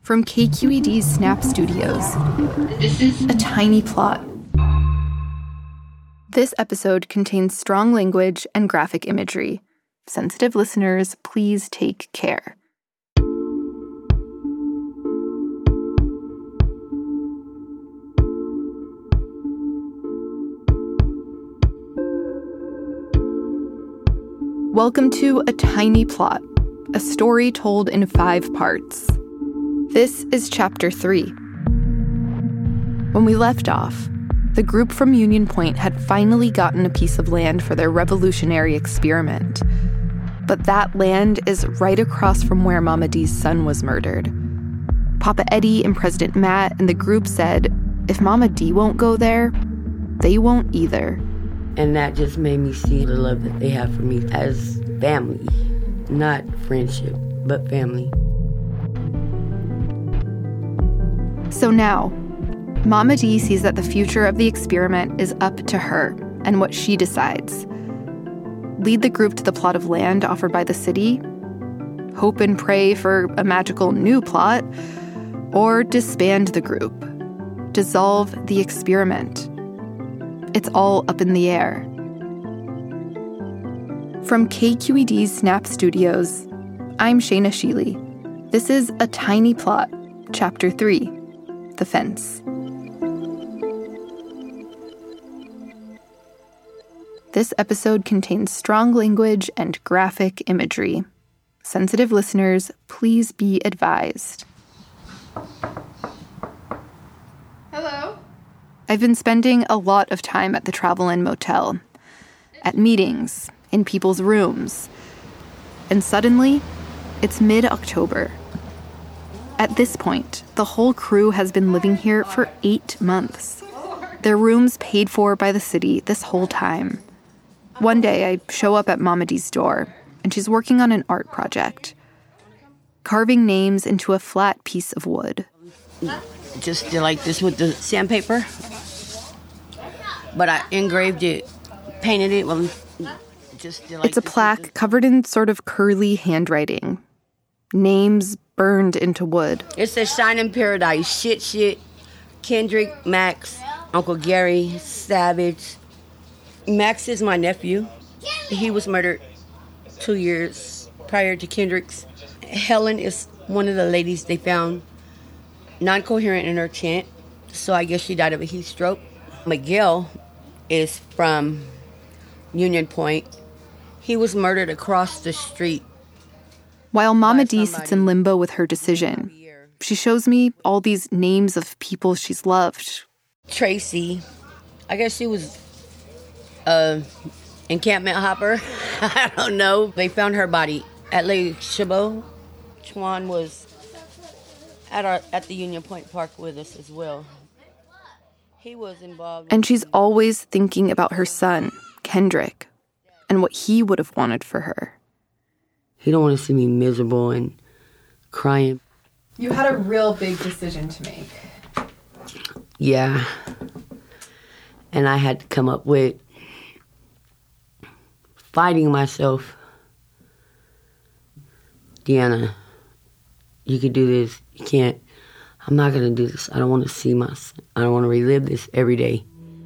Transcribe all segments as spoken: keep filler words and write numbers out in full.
From K Q E D's Snap Studios, this is A Tiny Plot. This episode contains strong language and graphic imagery. Sensitive listeners, please take care. Welcome to A Tiny Plot, a story told in five parts. This is Chapter three. When we left off, the group from Union Point had finally gotten a piece of land for their revolutionary experiment. But that land is right across from where Mama Dee's son was murdered. Papa Eddie and President Matt and the group said, if Mama Dee won't go there, they won't either. And that just made me see the love that they have for me as family. Not friendship, but family. So now, Mama Dee sees that the future of the experiment is up to her and what she decides. Lead the group to the plot of land offered by the city, hope and pray for a magical new plot, or disband the group, dissolve the experiment. It's all up in the air. From K Q E D's Snap Studios, I'm Shayna Sheely. This is A Tiny Plot, Chapter three, The Fence. This episode contains strong language and graphic imagery. Sensitive listeners, please be advised. Hello? I've been spending a lot of time at the Travel Inn Motel, at meetings, in people's rooms. And suddenly, it's mid-October. At this point, the whole crew has been living here for eight months. Their rooms paid for by the city this whole time. One day, I show up at Mama Dee's door, and she's working on an art project, carving names into a flat piece of wood. Just did like this with the sandpaper, but I engraved it, painted it. Well, just did like it's a plaque the... covered in sort of curly handwriting, names burned into wood. It says "Shine in Paradise." Shit, shit. Kendrick, Max, Uncle Gary, Savage. Max is my nephew. He was murdered two years prior to Kendrick's. Helen is one of the ladies they found non-coherent in her chant, so I guess she died of a heat stroke. Miguel is from Union Point. He was murdered across the street. While Mama Dee sits in limbo with her decision, she shows me all these names of people she's loved. Tracy, I guess she was a encampment hopper. I don't know. They found her body at Lake Chabot. Chuan was at our at the Union Point Park with us as well. He was involved. And she's always thinking about her son, Kendrick, and what he would have wanted for her. He don't want to see me miserable and crying. You had a real big decision to make. Yeah. And I had to come up with fighting myself. Deanna, you could do this. You can't. I'm not going to do this. I don't want to see my son. I don't want to relive this every day.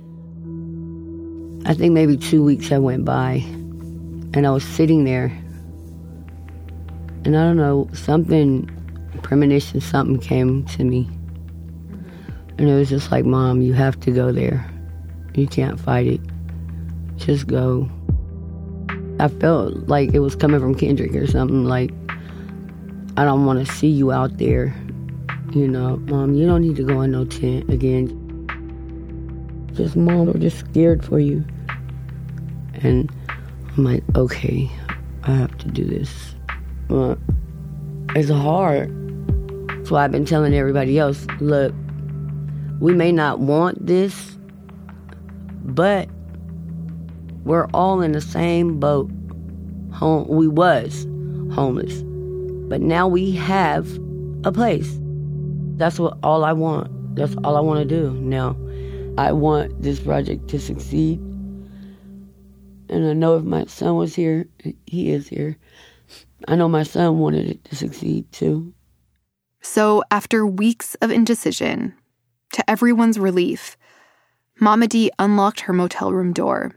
I think maybe two weeks I went by, and I was sitting there, and I don't know, something, premonition, something came to me. And it was just like, Mom, you have to go there. You can't fight it. Just go. I felt like it was coming from Kendrick or something, like, I don't want to see you out there. You know, Mom, you don't need to go in no tent again. Just, Mom, we're just scared for you. And I'm like, okay, I have to do this. But it's hard. So I've been telling everybody else, look, we may not want this, but we're all in the same boat. Home, we was homeless, but now we have a place. That's what all I want. That's all I want to do now. I want this project to succeed. And I know if my son was here, he is here, I know my son wanted it to succeed too. So after weeks of indecision, to everyone's relief, Mama D unlocked her motel room door.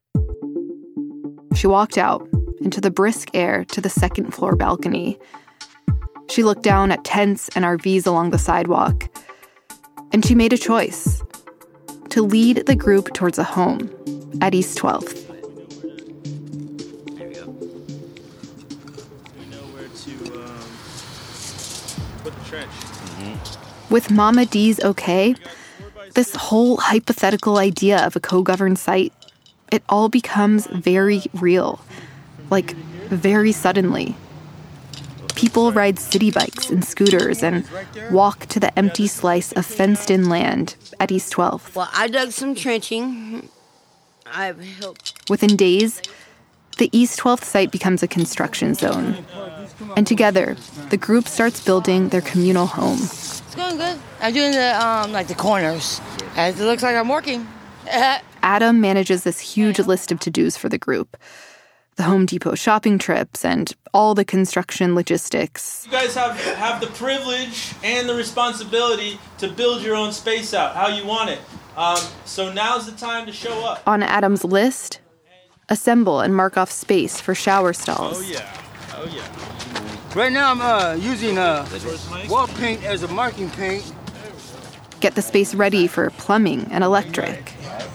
She walked out into the brisk air to the second floor balcony. She looked down at tents and R Vs along the sidewalk, and she made a choice to lead the group towards a home at East twelfth. There we go. We know where to um, put the trench. Mm-hmm. With Mama D's okay, this whole hypothetical idea of a co-governed site, it all becomes very real, like very suddenly. People ride city bikes and scooters and walk to the empty slice of fenced-in land at East twelfth. Well, I dug some trenching. I've helped. Within days, the East twelfth site becomes a construction zone. And together, the group starts building their communal home. It's going good. I'm doing the um like the corners. As it looks like I'm working. Adam manages this huge list of to-dos for the group. The Home Depot shopping trips and all the construction logistics. You guys have, have the privilege and the responsibility to build your own space out how you want it. Um, so now's the time to show up. On Adam's list, assemble and mark off space for shower stalls. Oh, yeah. Oh, yeah. Right now I'm uh, using uh, wall paint as a marking paint. Get the space ready for plumbing and electric.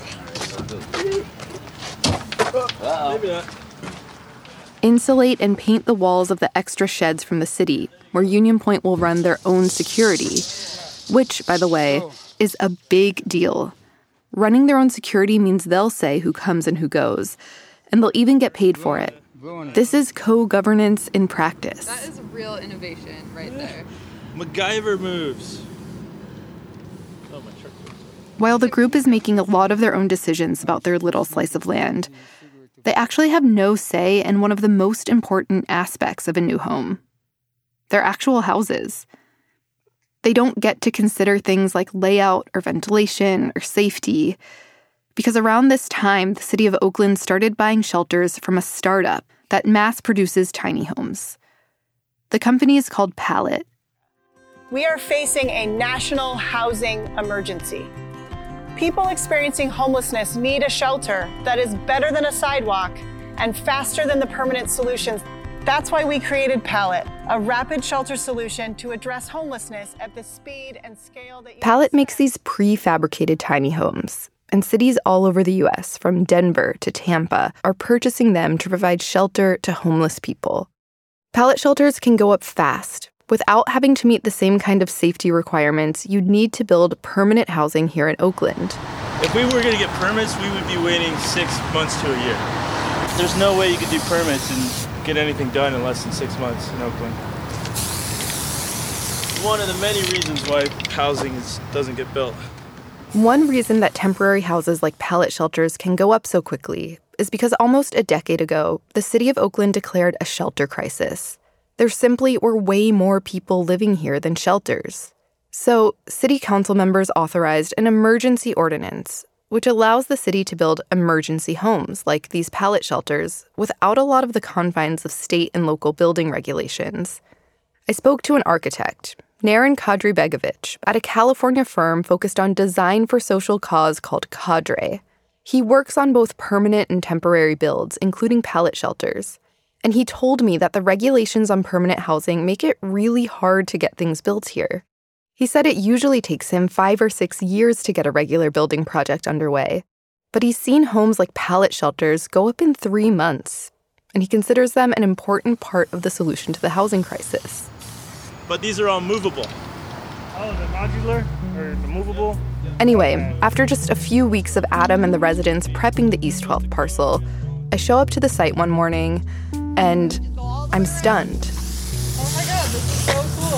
Maybe not. Insulate and paint the walls of the extra sheds from the city, where Union Point will run their own security, which, by the way, is a big deal. Running their own security means they'll say who comes and who goes, and they'll even get paid for it. This is co-governance in practice. That is real innovation right there. MacGyver moves. While the group is making a lot of their own decisions about their little slice of land, they actually have no say in one of the most important aspects of a new home: their actual houses. They don't get to consider things like layout or ventilation or safety, because around this time, the city of Oakland started buying shelters from a startup that mass produces tiny homes. The company is called Pallet. We are facing a national housing emergency. People experiencing homelessness need a shelter that is better than a sidewalk and faster than the permanent solutions. That's why we created Pallet, a rapid shelter solution to address homelessness at the speed and scale that you Pallet makes these prefabricated tiny homes, and cities all over the U S, from Denver to Tampa, are purchasing them to provide shelter to homeless people. Pallet shelters can go up fast, without having to meet the same kind of safety requirements you'd need to build permanent housing here in Oakland. If we were going to get permits, we would be waiting six months to a year. There's no way you could do permits and get anything done in less than six months in Oakland. One of the many reasons why housing is, doesn't get built. One reason that temporary houses like Pallet shelters can go up so quickly is because almost a decade ago, the city of Oakland declared a shelter crisis. There simply were way more people living here than shelters. So, city council members authorized an emergency ordinance, which allows the city to build emergency homes like these Pallet shelters without a lot of the confines of state and local building regulations. I spoke to an architect, Naren Kadri-Begovic, at a California firm focused on design for social cause called Cadre. He works on both permanent and temporary builds, including Pallet shelters. And he told me that the regulations on permanent housing make it really hard to get things built here. He said it usually takes him five or six years to get a regular building project underway. But he's seen homes like Pallet shelters go up in three months. And he considers them an important part of the solution to the housing crisis. But these are all movable. Oh, the modular or the movable? Anyway, after just a few weeks of Adam and the residents prepping the East twelfth parcel, I show up to the site one morning, and I'm stunned. Oh my god, this is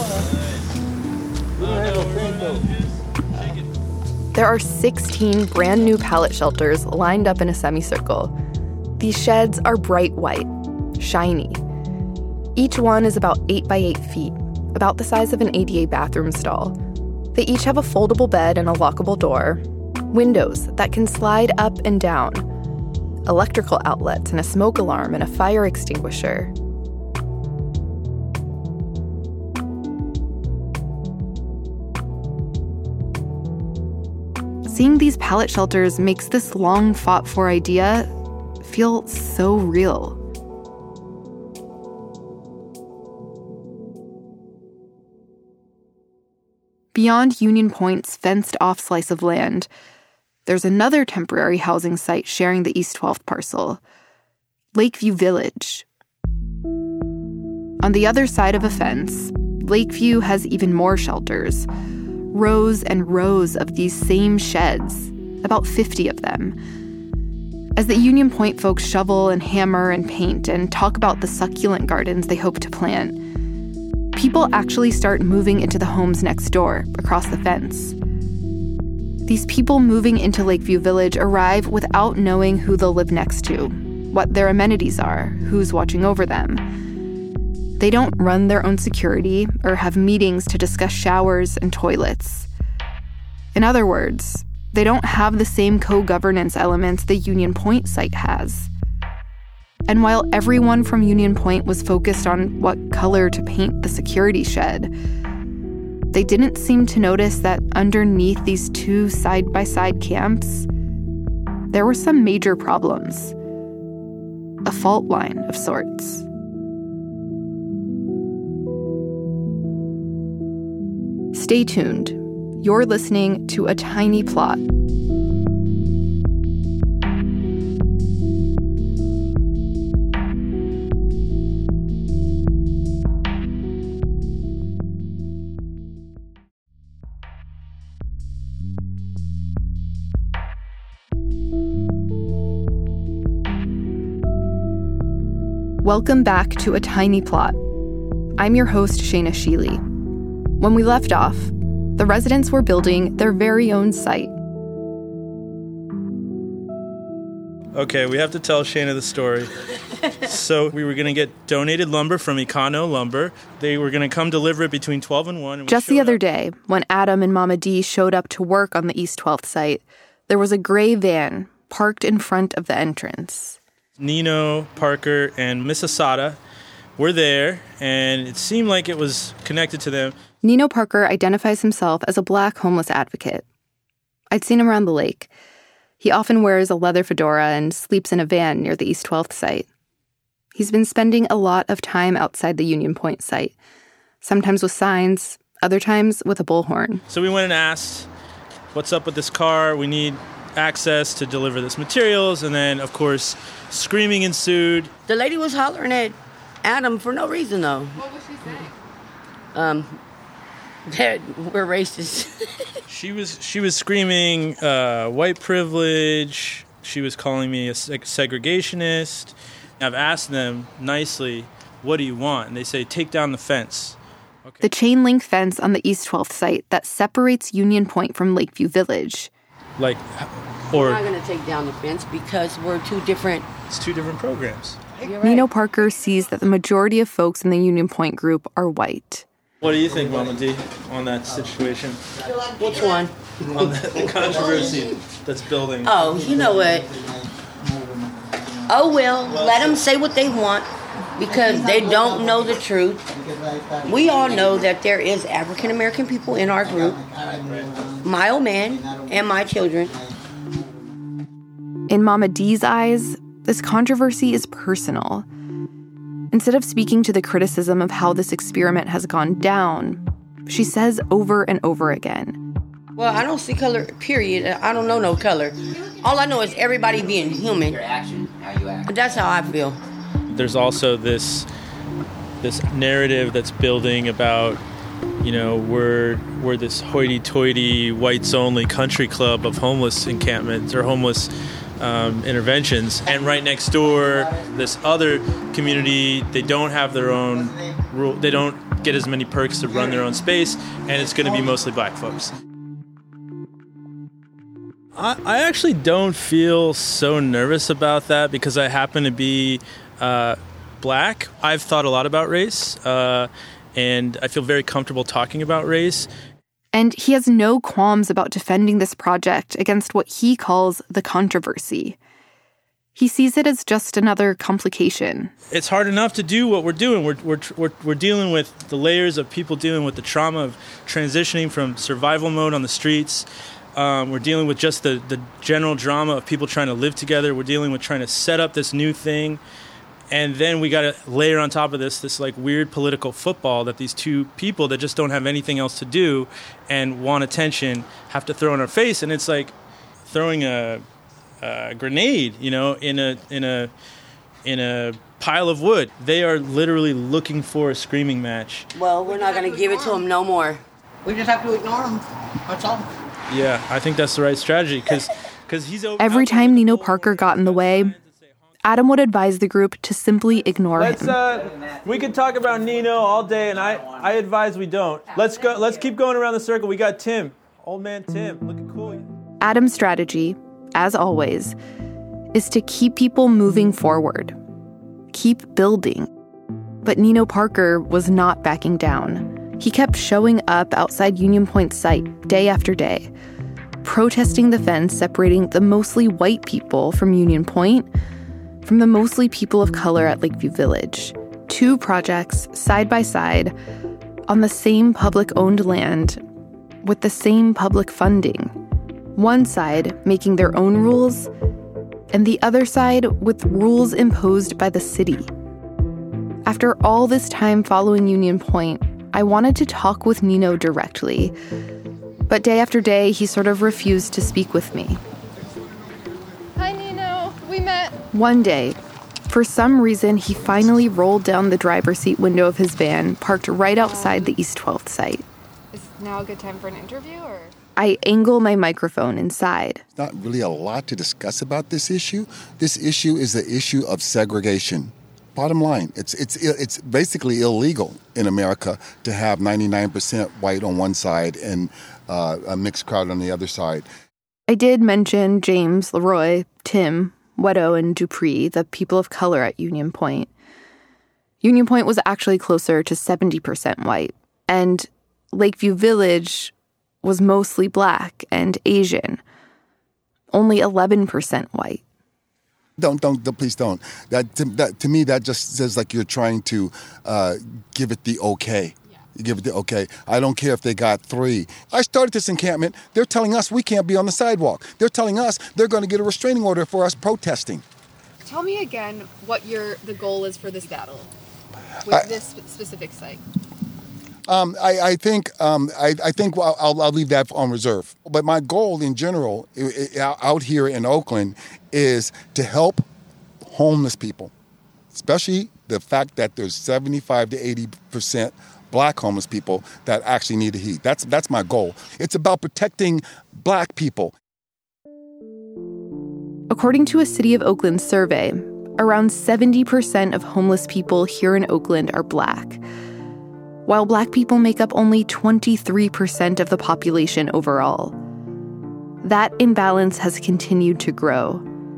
so cool. There are sixteen brand new Pallet shelters lined up in a semicircle. These sheds are bright white, shiny. Each one is about eight by eight feet, about the size of an A D A bathroom stall. They each have a foldable bed and a lockable door, windows that can slide up and down, electrical outlets and a smoke alarm and a fire extinguisher. seeing these pallet shelters makes this long-fought-for idea feel so real. Beyond Union Point's fenced-off slice of land, there's another temporary housing site sharing the East twelfth parcel, Lakeview Village. On the other side of a fence, Lakeview has even more shelters, rows and rows of these same sheds, about fifty of them. As the Union Point folks shovel and hammer and paint and talk about the succulent gardens they hope to plant, people actually start moving into the homes next door, across the fence. These people moving into Lakeview Village arrive without knowing who they'll live next to, what their amenities are, who's watching over them. They don't run their own security or have meetings to discuss showers and toilets. In other words, they don't have the same co-governance elements the Union Point site has. And while everyone from Union Point was focused on what color to paint the security shed, they didn't seem to notice that underneath these two side-by-side camps, there were some major problems. A fault line of sorts. Stay tuned. You're listening to A Tiny Plot. Welcome back to A Tiny Plot. I'm your host, Shayna Sheely. When we left off, the residents were building their very own site. Okay, we have to tell Shayna the story. So we were going to get donated lumber from Econo Lumber. They were going to come deliver it between twelve and one. And Just the other up. day, when Adam and Mama Dee showed up to work on the East twelfth site, there was a gray van parked in front of the entrance. Nino, Parker, and Miss Asada were there, and it seemed like it was connected to them. Nino Parker identifies himself as a black homeless advocate. I'd seen him around the lake. He often wears a leather fedora and sleeps in a van near the East twelfth site. He's been spending a lot of time outside the Union Point site, sometimes with signs, other times with a bullhorn. So we went and asked, what's up with this car? We need access to deliver this materials. And then, of course, screaming ensued. The lady was hollering at Adam for no reason, though. What was she saying? Um, that we're racist. She was she was screaming uh, white privilege. She was calling me a seg- segregationist. I've asked them nicely, what do you want? And they say, take down the fence. Okay. The chain link fence on the East twelfth site that separates Union Point from Lakeview Village. Like, or... We're not going to take down the fence because we're two different... It's two different programs. You're right. Nino Parker sees that the majority of folks in the Union Point group are white. What do you think, Mama D, on that situation? Which one? On the, the controversy that's building? Oh, you know what? Oh, well, let them say what they want because they don't know the truth. We all know that there is African-American people in our group, my old man and my children. In Mama Dee's eyes, this controversy is personal. Instead of speaking to the criticism of how this experiment has gone down, she says over and over again, Well, I don't see color, period. I don't know no color. All I know is everybody being human. Your action, how you act. That's how I feel. There's also this this narrative that's building about, you know, we're we're this hoity-toity, whites-only country club of homeless encampments or homeless um, interventions. And right next door, this other community, they don't have their own rule. They don't get as many perks to run their own space, and it's going to be mostly black folks. I, I actually don't feel so nervous about that because I happen to be uh, black. I've thought a lot about race, uh, and I feel very comfortable talking about race. And he has no qualms about defending this project against what he calls the controversy. He sees it as just another complication. It's hard enough to do what we're doing. We're, we're, we're, we're dealing with the layers of people dealing with the trauma of transitioning from survival mode on the streets Um, we're dealing with just the, the general drama of people trying to live together. We're dealing with trying to set up this new thing. And then we got to layer on top of this, this like weird political football that these two people that just don't have anything else to do and want attention have to throw in our face. And it's like throwing a, a grenade, you know, in a, in a, in a pile of wood. They are literally looking for a screaming match. Well, we're not going to give it to them no more. We just have to ignore them. That's all. Yeah, I think that's the right strategy because because he's over. Every time Nino Parker got in the way, Adam would advise the group to simply ignore Let's, him. Uh, we could talk about Nino all day, and I, I advise we don't. Let's go. Let's keep going around the circle. We got Tim, old man Tim, looking cool. Adam's strategy, as always, is to keep people moving forward, keep building. But Nino Parker was not backing down. He kept showing up outside Union Point's site day after day, protesting the fence separating the mostly white people from Union Point from the mostly people of color at Lakeview Village. Two projects side by side on the same public-owned land with the same public funding. One side making their own rules, and the other side with rules imposed by the city. After all this time following Union Point, I wanted to talk with Nino directly, but day after day, he sort of refused to speak with me. Hi, Nino. We met. One day, for some reason, he finally rolled down the driver's seat window of his van, parked right outside the East twelfth site. Is now a good time for an interview, or? I angle my microphone inside. Not really a lot to discuss about this issue. This issue is the issue of segregation. Bottom line, it's it's it's basically illegal in America to have ninety-nine percent white on one side and uh, a mixed crowd on the other side. I did mention James, Leroy, Tim, Wedo, and Dupree, the people of color at Union Point. Union Point was actually closer to seventy percent white, and Lakeview Village was mostly black and Asian, only eleven percent white. Don't, don't, don't, please don't. That to, that, to me, that just says like you're trying to uh, give it the okay. Yeah. You give it the okay. I don't care if they got three. I started this encampment. They're telling us we can't be on the sidewalk. They're telling us they're going to get a restraining order for us protesting. Tell me again what your the goal is for this battle with I, this specific site. Um, I, I think um, I, I think I'll, I'll leave that on reserve. But my goal in general out here in Oakland is to help homeless people, especially the fact that there's seventy-five to eighty percent black homeless people that actually need the heat. That's that's my goal. It's about protecting black people. According to a City of Oakland survey, around seventy percent of homeless people here in Oakland are black, while black people make up only twenty-three percent of the population overall. That imbalance has continued to grow.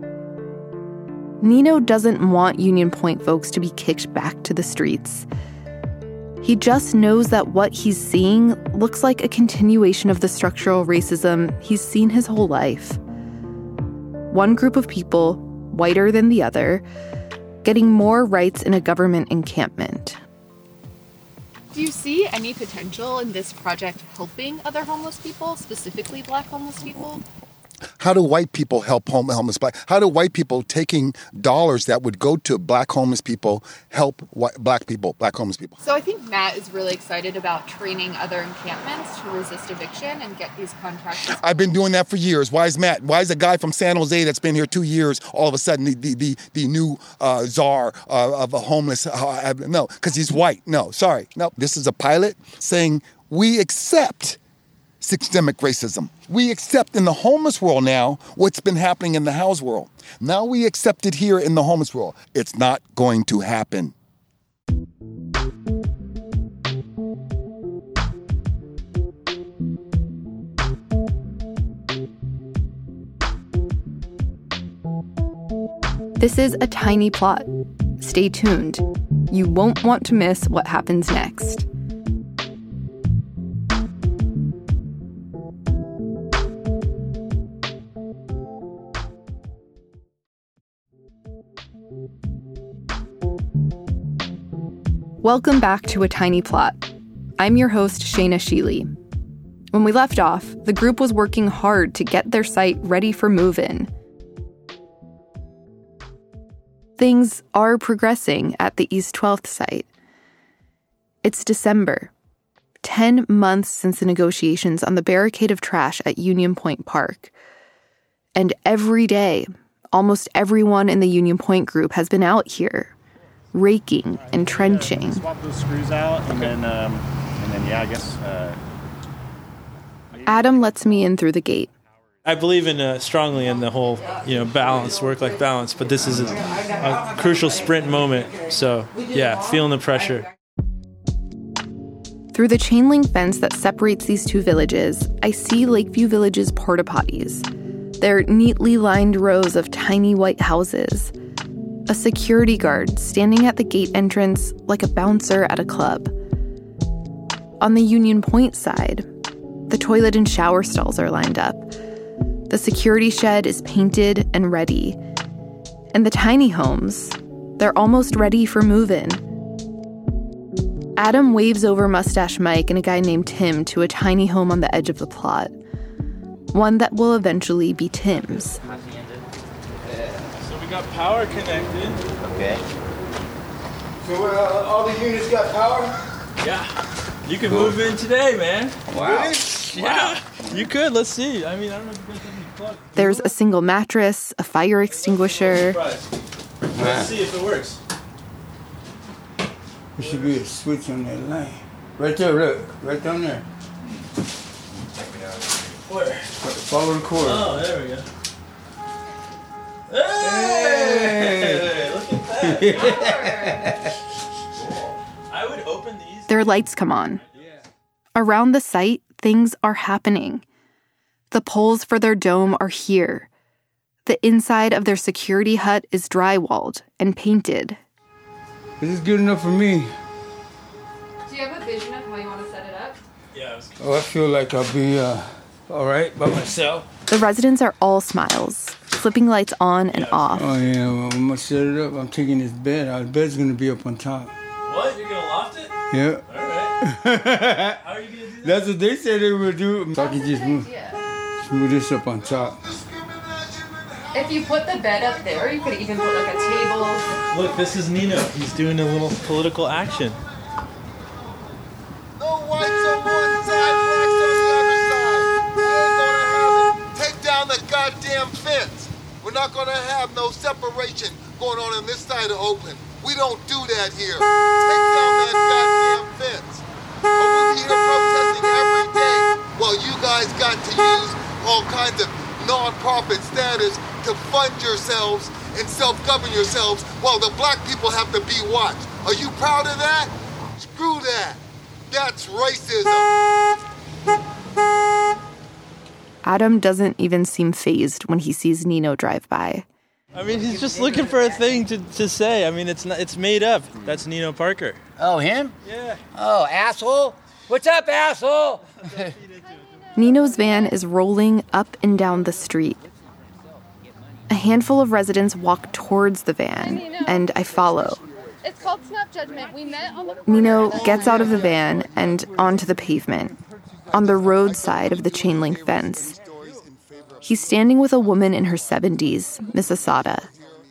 Nino doesn't want Union Point folks to be kicked back to the streets. He just knows that what he's seeing looks like a continuation of the structural racism he's seen his whole life. One group of people, whiter than the other, getting more rights in a government encampment. Do you see any potential in this project helping other homeless people, specifically black homeless people? How do white people help home, homeless black? How do white people taking dollars that would go to black homeless people help white, black people, black homeless people? So I think Matt is really excited about training other encampments to resist eviction and get these contractors. I've been doing that for years. Why is Matt? Why is a guy from San Jose that's been here two years all of a sudden the the the, the new uh, czar uh, of a homeless? Uh, no, because he's white. No, sorry. No, this is a pilot saying we accept systemic racism. We accept in the homeless world now what's been happening in the house world. Now we accept it here in the homeless world. It's not going to happen. This is a tiny plot. Stay tuned. You won't want to miss what happens next. Welcome back to A Tiny Plot. I'm your host, Shayna Sheely. When we left off, the group was working hard to get their site ready for move-in. Things are progressing at the East twelfth site. It's December, ten months since the negotiations on the barricade of trash at Union Point Park. And every day, almost everyone in the Union Point group has been out here, raking and trenching. Swap those screws out, and then, um, and then, yeah, I guess. Uh, Adam lets me in through the gate. I believe in uh, strongly in the whole, you know, balance, work-life balance. But this is a, a crucial sprint moment. So, yeah, feeling the pressure. Through the chain link fence that separates these two villages, I see Lakeview Village's porta potties. They're neatly lined rows of tiny white houses. A security guard standing at the gate entrance like a bouncer at a club. On the Union Point side, the toilet and shower stalls are lined up. The security shed is painted and ready. And the tiny homes, they're almost ready for move-in. Adam waves over Mustache Mike and a guy named Tim to a tiny home on the edge of the plot. One that will eventually be Tim's. So we got power connected. Okay. So uh, all the units got power? Yeah. You can move in today, man. Wow. Really? Yeah. You could. Let's see. I mean, I don't know if you guys have any plugs. There's a single mattress, a fire extinguisher. Let's see if it works. There should be a switch on that line. Right there, look. Right down there. Where? Follow the cord. Oh, there we go. Hey! Hey! Look at that. I would open these. Their lights come on. Around the site, things are happening. The poles for their dome are here. The inside of their security hut is drywalled and painted. This is good enough for me. Do you have a vision of how you want to set it up? Yeah. I was... Oh, I feel like I'll be uh, all right by myself. The residents are all smiles, flipping lights on and off. Oh, yeah, well, I'm going to set it up. I'm taking this bed out. The bed's going to be up on top. What? You're going to loft it? Yeah. All right. How are you going to do that? That's what they said they would do. So I can just move, move this up on top. If you put the bed up there, you could even put like a table. Look, this is Nino. He's doing a little political action. No whites on one side, blacks on the other side. We ain't gonna have it. Take down the goddamn fence. We're not gonna have no separation going on on this side of Oakland. We don't do that here. Take down that goddamn fence. Or we'll be here protesting every day while you guys got to use all kinds of non-profit status to fund yourselves and self-govern yourselves while the black people have to be watched. Are you proud of that? Screw that. That's racism. Adam doesn't even seem fazed when he sees Nino drive by. I mean, he's just looking for a thing to, to say. I mean, it's not, it's made up. That's Nino Parker. Oh, him? Yeah. Oh, asshole. What's up, asshole? Nino's van is rolling up and down the street. A handful of residents walk towards the van, and I follow. It's called Snap Judgment. We met on the Nino gets out of the van and onto the pavement, on the road side of the chain link fence. He's standing with a woman in her seventies, Miss Asada.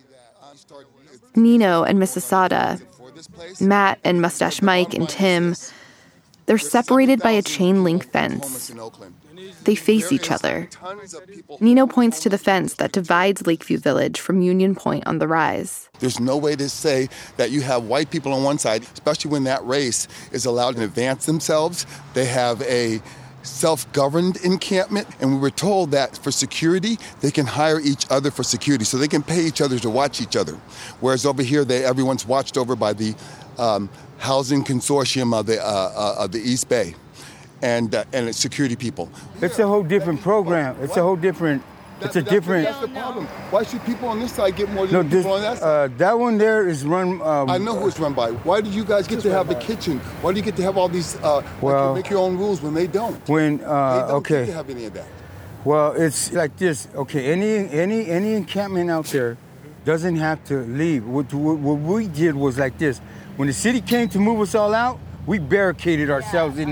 Nino and Miss Asada, Matt and Mustache Mike and Tim, they're separated by a chain link fence. They face each other. Nino points to the fence that divides Lakeview Village from Union Point on the rise. There's no way to say that you have white people on one side, especially when that race is allowed to advance themselves. They have a self-governed encampment, and we were told that for security, they can hire each other for security, so they can pay each other to watch each other. Whereas over here, they, everyone's watched over by the um, housing consortium of the, uh, uh, of the East Bay. And uh, and it's security people. It's a whole different program. It's a whole different. It's a different. That's the problem. Why should people on this side get more than No, people this, on that side? uh, that one there is run. Um, I know who it's run by. Why do you guys get to have a kitchen? Why do you get to have all these? Uh, Well- like you make your own rules when they don't. When They uh, don't okay. get to have any of that. Well, it's like this. Okay, any any any encampment out there doesn't have to leave. What, what, what we did was like this. When the city came to move us all out, we barricaded ourselves in there.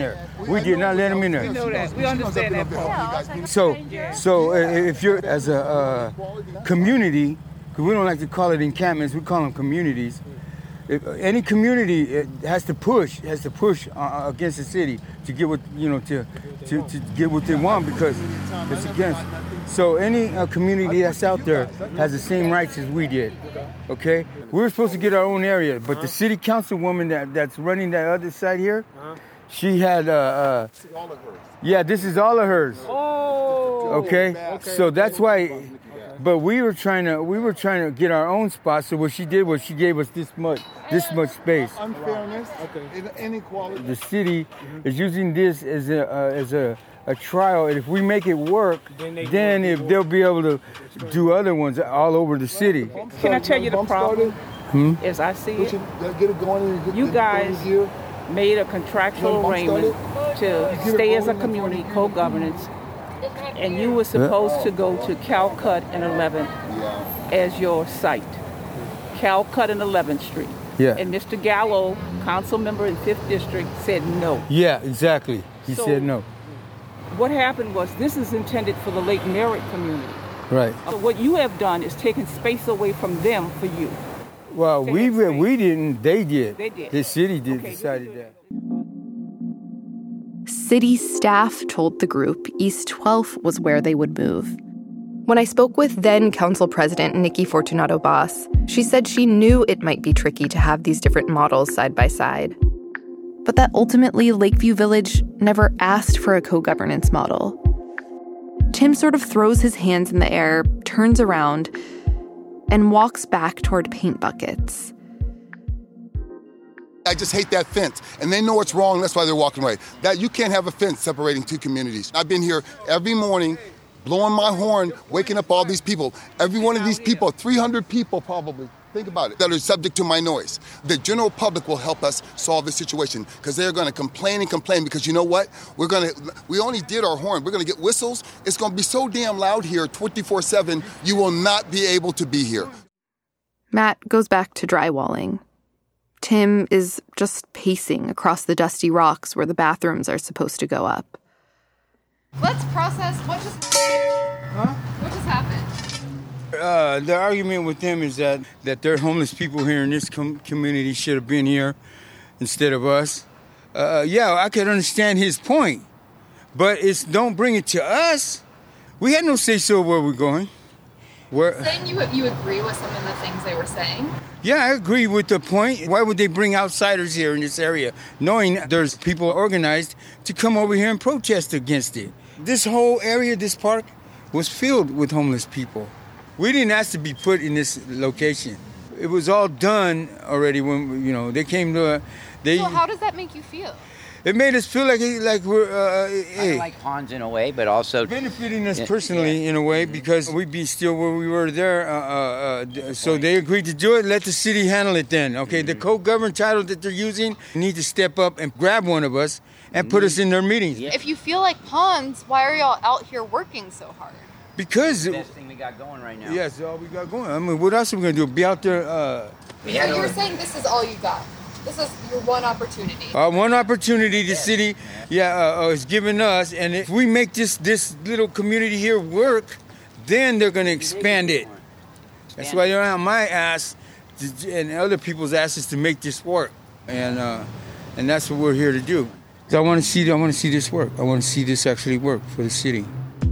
We did not let them in there. We know that. We understand that part. So, so uh, if you're as a uh, community, because we don't like to call it encampments, we call them communities. If any community it has to push, has to push uh, against the city to get what you know to, to, to get what they want because it's against. So any uh, community that's out there has the same rights as we did. Okay, we were supposed to get our own area, but the city councilwoman that that's running that other side here, she had. Uh, uh, yeah, this is all of hers. Oh. Okay, so that's why. But we were trying to we were trying to get our own spot. So what she did was she gave us this much this much space. Unfairness, inequality. The city is using this as a uh, as a, a trial, and if we make it work, then if they'll be able to do other ones all over the city. Can I tell you the problem? Hmm? As I see it, you guys made a contractual arrangement to stay as a community co-governance. And you were supposed to go to Calcutt and eleventh as your site. Calcutt and eleventh Street. Yeah. And Mister Gallo, council member in fifth District, said no. Yeah, exactly. He so said no. What happened was this is intended for the Lake Merritt community. Right. So what you have done is taken space away from them for you. Well, we we didn't. They did. They did. The city did Okay, decided that. City staff told the group East twelfth was where they would move. When I spoke with then Council President Nikki Fortunato Boss, she said she knew it might be tricky to have these different models side by side, but that ultimately Lakeview Village never asked for a co-governance model. Tim sort of throws his hands in the air, turns around, and walks back toward paint buckets. I just hate that fence. And they know it's wrong, that's why they're walking away. That you can't have a fence separating two communities. I've been here every morning, blowing my horn, waking up all these people. Every one of these people, three hundred people probably, think about it, that are subject to my noise. The general public will help us solve this situation because they're going to complain and complain because you know what? We're going to, we only did our horn. We're going to get whistles. It's going to be so damn loud here twenty-four seven, you will not be able to be here. Matt goes back to drywalling. Tim is just pacing across the dusty rocks where the bathrooms are supposed to go up. Let's process what just huh? What just happened. Uh, the argument with them is that, that their homeless people here in this com- community should have been here instead of us. Uh, yeah, I could understand his point, but it's don't bring it to us. We had no say-so where we're going. Where, saying you you agree with some of the things they were saying? Yeah, I agree with the point. Why would they bring outsiders here in this area, knowing there's people organized to come over here and protest against it? This whole area, this park, was filled with homeless people. We didn't ask to be put in this location. It was all done already when, you know, they came to... Uh, they, so how does that make you feel? It made us feel like like we're... Uh, hey, like Hans in a way, but also... benefiting us personally in a way because we'd be still where we were there. Uh, uh, so they agreed to do it. Let the city handle it then. Okay, mm-hmm. The co-government title that they're using need to step up and grab one of us and put us in their meetings. If you feel like pawns, why are y'all out here working so hard? Because... It's the best thing we got going right now. Yeah, it's all we got going. I mean, what else are we going to do? Be out there... Uh, yeah, you're saying this is all you got. This is your one opportunity. Uh, one opportunity the city, yeah, uh, is giving us, and if we make this this little community here work, then they're going to expand it. That's why they're on my ass to, and other people's asses to make this work, and uh, and that's what we're here to do. I want to see I want to see this work. I want to see this actually work for the city.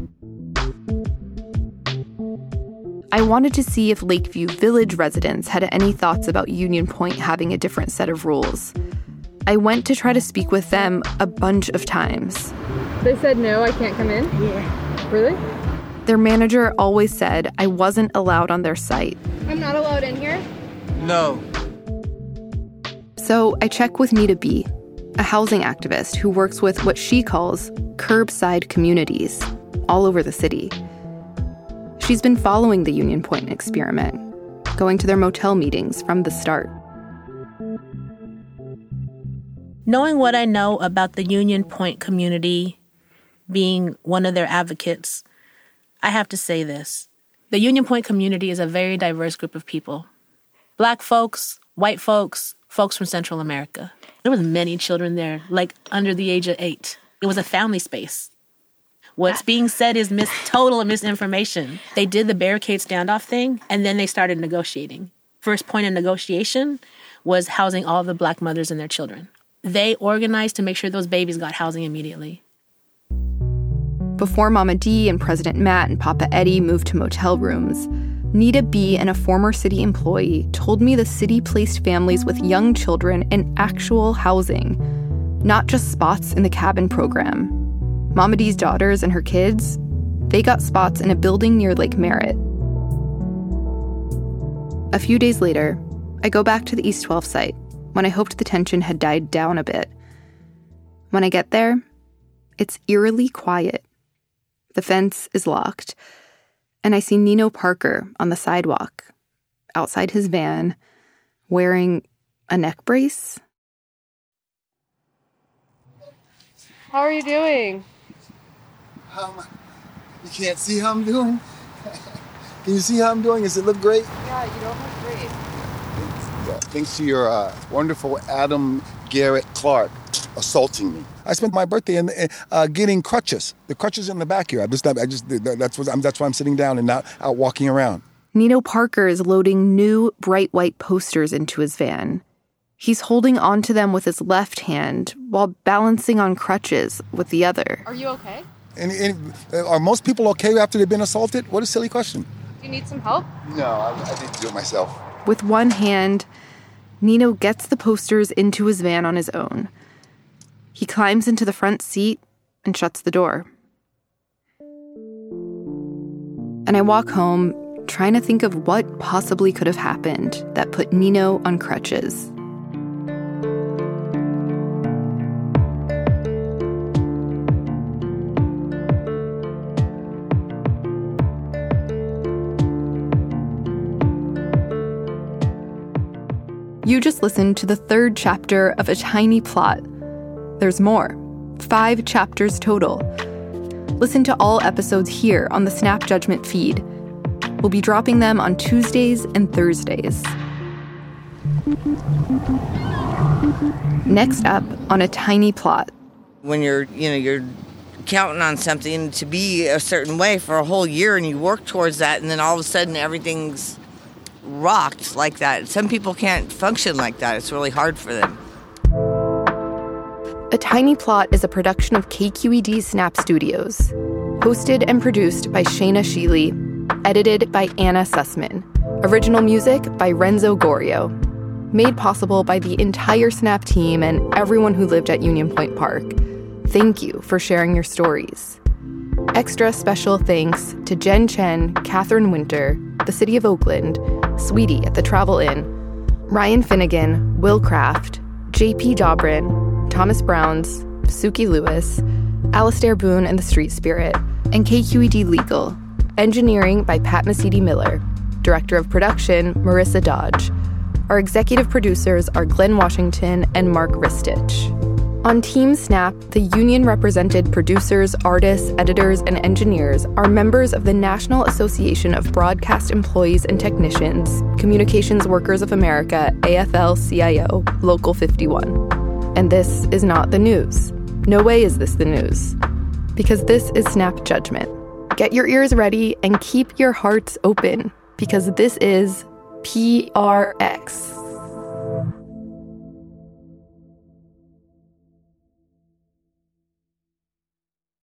I wanted to see if Lakeview Village residents had any thoughts about Union Point having a different set of rules. I went to try to speak with them a bunch of times. They said no, I can't come in? Yeah. Really? Their manager always said I wasn't allowed on their site. I'm not allowed in here? No. So I check with Nita B., a housing activist who works with what she calls curbside communities all over the city. She's been following the Union Point experiment, going to their motel meetings from the start. Knowing what I know about the Union Point community, being one of their advocates, I have to say this. The Union Point community is a very diverse group of people. Black folks, white folks, folks from Central America. There was many children there, like under the age of eight. It was a family space. What's being said is mis- total misinformation. They did the barricade standoff thing, and then they started negotiating. First point of negotiation was housing all of the Black mothers and their children. They organized to make sure those babies got housing immediately. Before Mama D and President Matt and Papa Eddie moved to motel rooms, Nita B. and a former city employee told me the city placed families with young children in actual housing, not just spots in the cabin program. Mama D's daughters and her kids, they got spots in a building near Lake Merritt. A few days later, I go back to the East twelve site when I hoped the tension had died down a bit. When I get there, it's eerily quiet. The fence is locked, and I see Nino Parker on the sidewalk, outside his van, wearing a neck brace. How are you doing? How am I? You can't see how I'm doing? Can you see how I'm doing? Does it look great? Yeah, you don't look great. Yeah, thanks to your uh, wonderful Adam Garrett Clark assaulting me. I spent my birthday in uh, getting crutches. The crutches in the back here. I just, I just that's what I'm, that's why I'm sitting down and not out walking around. Nino Parker is loading new bright white posters into his van. He's holding onto them with his left hand while balancing on crutches with the other. Are you okay? And, and uh, are most people okay after they've been assaulted? What a silly question. Do you need some help? No, I, I need to do it myself. With one hand, Nino gets the posters into his van on his own. He climbs into the front seat and shuts the door. And I walk home, trying to think of what possibly could have happened that put Nino on crutches. You just listened to the third chapter of A Tiny Plot. There's more. Five chapters total. Listen to all episodes here on the Snap Judgment feed. We'll be dropping them on Tuesdays and Thursdays. Next up on A Tiny Plot. When you're, you know, you're counting on something to be a certain way for a whole year and you work towards that, and then all of a sudden everything's rocked like that. Some people can't function like that. It's really hard for them. A Tiny Plot is a production of K Q E D Snap Studios. Hosted and produced by Shayna Sheely. Edited by Anna Sussman. Original music by Renzo Gorio. Made possible by the entire Snap team and everyone who lived at Union Point Park. Thank you for sharing your stories. Extra special thanks to Jen Chen, Catherine Winter, the City of Oakland, Sweetie at the Travel Inn, Ryan Finnegan, Will Kraft, J P Dobrin, Thomas Browns, Suki Lewis, Alastair Boone and the Street Spirit, and K Q E D Legal. Engineering by Pat Mesiti-Miller. Director of Production, Marissa Dodge. Our executive producers are Glenn Washington and Mark Ristich. On Team Snap, the union-represented producers, artists, editors, and engineers are members of the National Association of Broadcast Employees and Technicians, Communications Workers of America, A F L C I O, Local fifty-one. And this is not the news. No way is this the news. Because this is Snap Judgment. Get your ears ready and keep your hearts open, because this is P R X.